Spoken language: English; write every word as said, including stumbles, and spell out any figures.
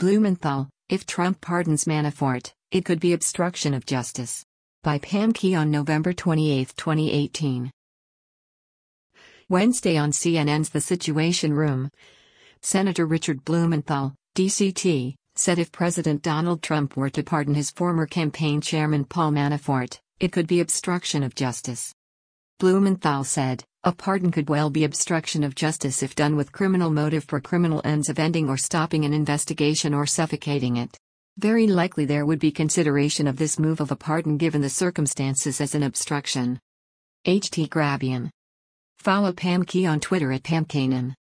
Blumenthal, if Trump pardons Manafort, it could be obstruction of justice. By Pam Key on November twenty-eighth, twenty eighteen. Wednesday on C N N's The Situation Room, Senator Richard Blumenthal, D C T, said if President Donald Trump were to pardon his former campaign chairman Paul Manafort, it could be obstruction of justice. Blumenthal said, a pardon could well be obstruction of justice if done with criminal motive for criminal ends of ending or stopping an investigation or suffocating it. Very likely there would be consideration of this move of a pardon given the circumstances as an obstruction. H T Grabian. Follow Pam Key on Twitter at Pam Kanan.